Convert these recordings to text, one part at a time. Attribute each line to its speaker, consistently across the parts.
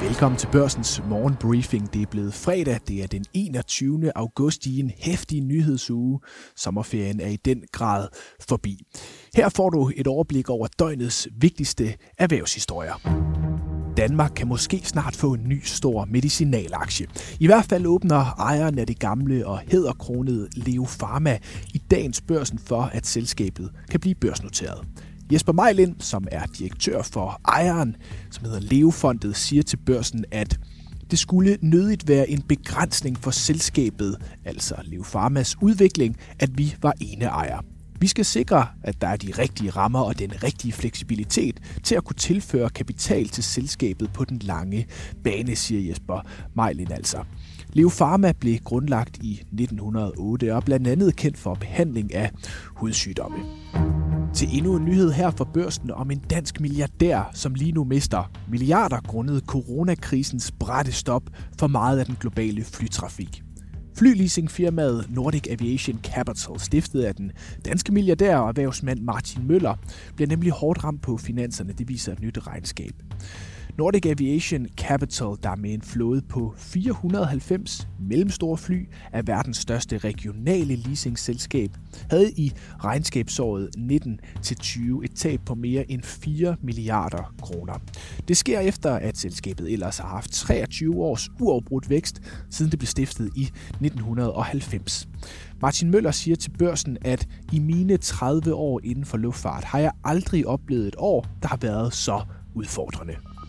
Speaker 1: Velkommen til Børsens morgenbriefing. Det er blevet fredag. Det er den 21. august i en heftig nyhedsuge. Sommerferien er i den grad forbi. Her får du et overblik over døgnets vigtigste erhvervshistorier. Danmark kan måske snart få en ny stor medicinalaktie. I hvert fald åbner ejeren af det gamle og hæderkronede Leo Pharma i dagens Børsen for, at selskabet kan blive børsnoteret. Jesper Mejlind, som er direktør for ejeren, som hedder Leo-fondet, siger til Børsen, at det skulle nødigt være en begrænsning for selskabet, altså Leo Pharmas udvikling, at vi var eneejer. Vi skal sikre, at der er de rigtige rammer og den rigtige fleksibilitet til at kunne tilføre kapital til selskabet på den lange bane, siger Jesper Mejlind altså. Leo Pharma blev grundlagt i 1908 og er blandt andet kendt for behandling af hudsygdomme. Til endnu en nyhed her fra Børsen om en dansk milliardær, som lige nu mister milliarder grundet coronakrisens bratte stop for meget af den globale flytrafik. Flyleasingfirmaet Nordic Aviation Capital, stiftet af den danske milliardær og erhvervsmand Martin Møller, bliver nemlig hårdt ramt på finanserne, det viser et nyt regnskab. Nordic Aviation Capital, der med en flåde på 490 mellemstore fly er verdens største regionale leasingselskab, havde i regnskabsåret 19-20 et tab på mere end 4 milliarder kroner. Det sker efter, at selskabet ellers har haft 23 års uafbrudt vækst, siden det blev stiftet i 1990. Martin Møller siger til Børsen, at i mine 30 år inden for luftfart har jeg aldrig oplevet et år, der har været så udfordrende.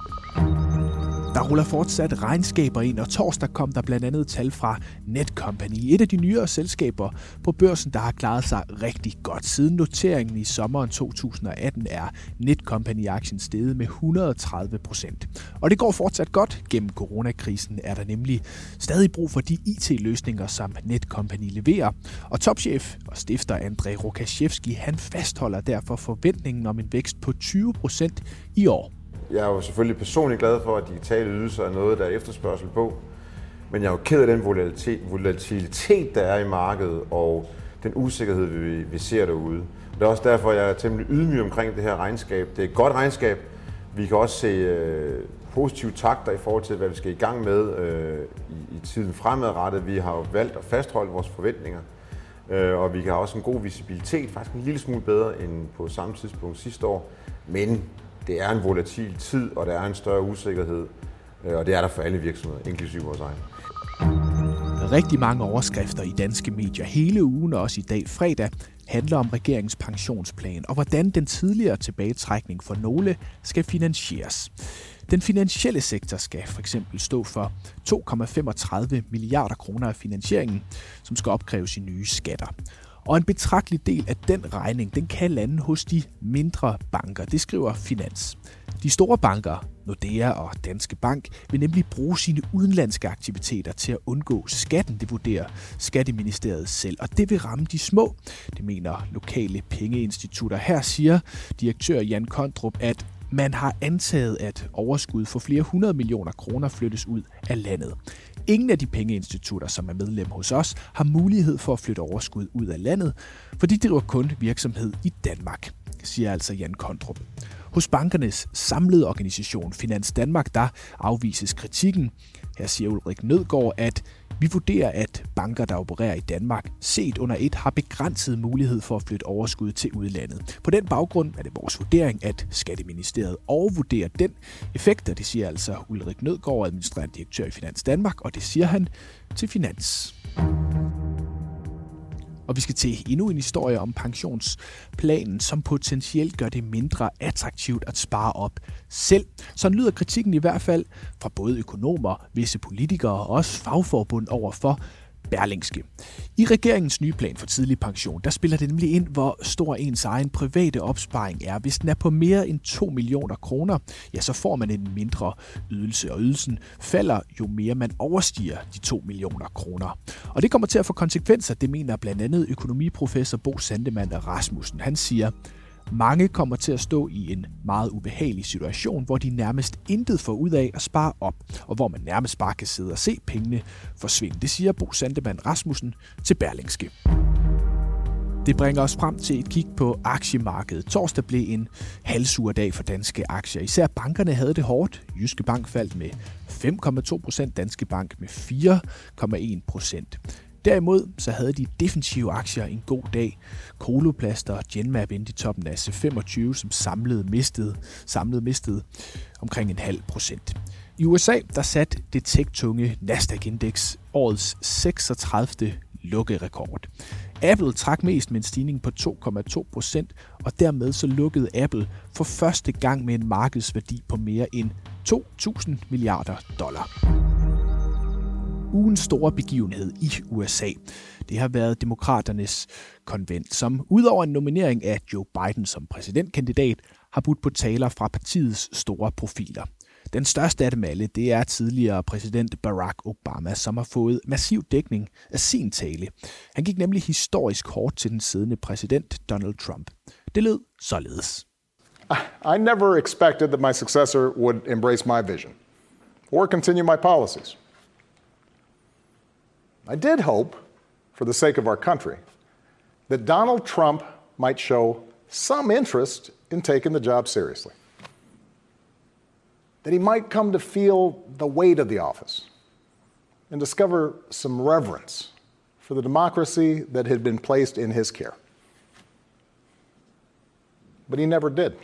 Speaker 1: Der ruller fortsat regnskaber ind, og torsdag kom der blandt andet tal fra Netcompany, et af de nyere selskaber på Børsen, der har klaret sig rigtig godt. Siden noteringen i sommeren 2018 er Netcompany-aktien steget med 130%. Og det går fortsat godt. Gennem coronakrisen er der nemlig stadig brug for de IT-løsninger, som Netcompany leverer. Og topchef og stifter André Rokaczewski, han fastholder derfor forventningen om en vækst på 20% i år.
Speaker 2: Jeg er jo selvfølgelig personligt glad for, at digitale ydelser er noget, der er efterspørgsel på. Men jeg er jo ked af den volatilitet, der er i markedet, og den usikkerhed, vi ser derude. Det er også derfor, jeg er temmelig ydmyg omkring det her regnskab. Det er et godt regnskab. Vi kan også se positive takter i forhold til, hvad vi skal i gang med i tiden fremadrettet. Vi har jo valgt at fastholde vores forventninger, og vi har også en god visibilitet, faktisk en lille smule bedre end på samme tidspunkt sidste år. Men det er en volatil tid, og der er en større usikkerhed, og det er der for alle virksomheder, inklusive vores egen.
Speaker 1: Rigtig mange overskrifter i danske medier hele ugen, og også i dag fredag, handler om regeringens pensionsplan, og hvordan den tidligere tilbagetrækning for nogle skal finansieres. Den finansielle sektor skal for eksempel stå for 2,35 milliarder kroner af finansieringen, som skal opkræves i nye skatter. Og en betragtelig del af den regning, den kan lande hos de mindre banker, det skriver Finans. De store banker, Nordea og Danske Bank, vil nemlig bruge sine udenlandske aktiviteter til at undgå skatten, det vurderer Skatteministeriet selv. Og det vil ramme de små, det mener lokale pengeinstitutter. Her siger direktør Jan Kondrup, at man har antaget, at overskud for flere 100 millioner kroner flyttes ud af landet. Ingen af de pengeinstitutter, som er medlem hos os, har mulighed for at flytte overskud ud af landet, for de driver kun virksomhed i Danmark, siger altså Jan Kondrup. Hos bankernes samlede organisation Finans Danmark, der afvises kritikken. Her siger Ulrik Nødgaard, at vi vurderer, at banker, der opererer i Danmark, set under et, har begrænset mulighed for at flytte overskud til udlandet. På den baggrund er det vores vurdering, at Skatteministeriet overvurderer den effekt, og det siger altså Ulrik Nødgaard, administrerende direktør i Finans Danmark, og det siger han til Finans. Og vi skal til endnu en historie om pensionsplanen, som potentielt gør det mindre attraktivt at spare op selv. Sådan lyder kritikken i hvert fald fra både økonomer, visse politikere og også fagforbund over for Berlingske. I regeringens nye plan for tidlig pension, der spiller det nemlig ind, hvor stor ens egen private opsparing er. Hvis den er på mere end 2 millioner kroner, ja, så får man en mindre ydelse, og ydelsen falder jo mere man overstiger de 2 millioner kroner. Og det kommer til at få konsekvenser, det mener blandt andet økonomiprofessor Bo Sandemann Rasmussen. Han siger, mange kommer til at stå i en meget ubehagelig situation, hvor de nærmest intet får ud af at spare op, og hvor man nærmest bare kan sidde og se pengene forsvinde. Det siger Bo Sandemann Rasmussen til Berlingske. Det bringer os frem til et kig på aktiemarkedet. Torsdag blev en halvsur dag for danske aktier. Især bankerne havde det hårdt. Jyske Bank faldt med 5,2%, Danske Bank med 4,1%. Derimod så havde de defensive aktier en god dag. Coloplast og Genmab endte i toppen af C25, som samlet mistede omkring 0,5%. I USA der satte det tech-tunge Nasdaq-indeks årets 36. lukkerekord. Apple trak mest med en stigning på 2,2%, og dermed så lukkede Apple for første gang med en markedsværdi på mere end $2.000 milliarder. Ugens store begivenhed i USA, det har været demokraternes konvent, som udover en nominering af Joe Biden som præsidentkandidat, har budt på taler fra partiets store profiler. Den største af dem alle, det er tidligere præsident Barack Obama, som har fået massiv dækning af sin tale. Han gik nemlig historisk hårdt til den siddende præsident Donald Trump. Det lød således.
Speaker 3: I never expected that my successor would embrace my vision or continue my policies. I did hope, for the sake of our country, that Donald Trump might show some interest in taking the job seriously. That he might come to feel the weight of the office and discover some reverence for the democracy that had been placed in his care. But he never did.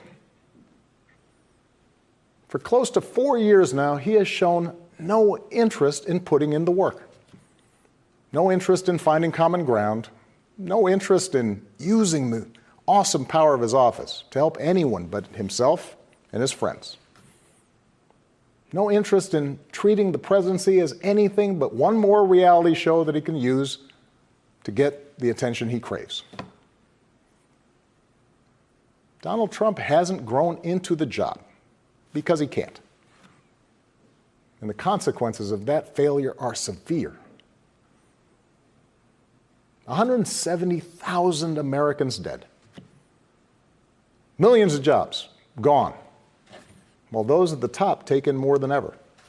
Speaker 3: For close to 4 years now, he has shown no interest in putting in the work. No interest in finding common ground. No interest in using the awesome power of his office to help anyone but himself and his friends. No interest in treating the presidency as anything but one more reality show that he can use to get the attention he craves. Donald Trump hasn't grown into the job because he can't. And the consequences of that failure are severe. 170,000 Americans dead. Millions of jobs gone. While those at the top take in more than ever.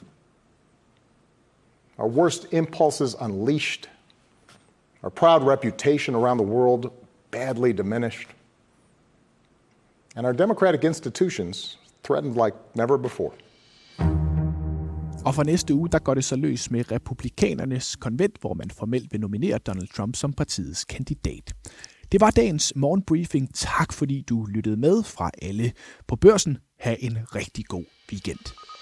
Speaker 3: Our worst impulses unleashed. Our proud reputation around the world badly diminished. And our democratic institutions threatened like never before.
Speaker 1: Og for næste uge, der går det så løs med republikanernes konvent, hvor man formelt vil nominere Donald Trump som partiets kandidat. Det var dagens morgenbriefing. Tak fordi du lyttede med fra alle på Børsen. Ha' en rigtig god weekend.